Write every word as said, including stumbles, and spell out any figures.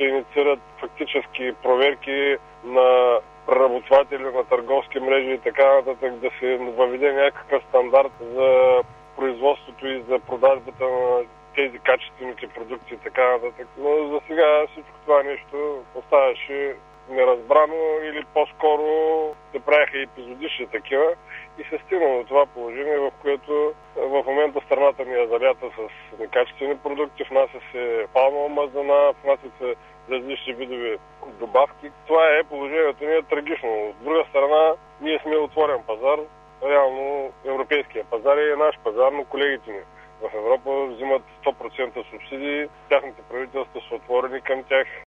се инициират фактически проверки на преработватели, на търговски мрежи и така нататък, да се въведе някакъв стандарт за производството и за продажбата на тези качествените продукти и така нататък. Но за сега всичко това нещо оставаше неразбрано или по-скоро се правяха епизодични такива и се стигна до това положение, в което в момента страната ни е залята с некачествени продукти, внася се палмова мазнина, внася се различни видове добавки. Това е положението ни е трагично. От друга страна, ние сме отворен пазар, реално европейския пазар е наш пазар, но колегите ни в Европа взимат сто процента субсидии, тяхните правителства са отворени към тях,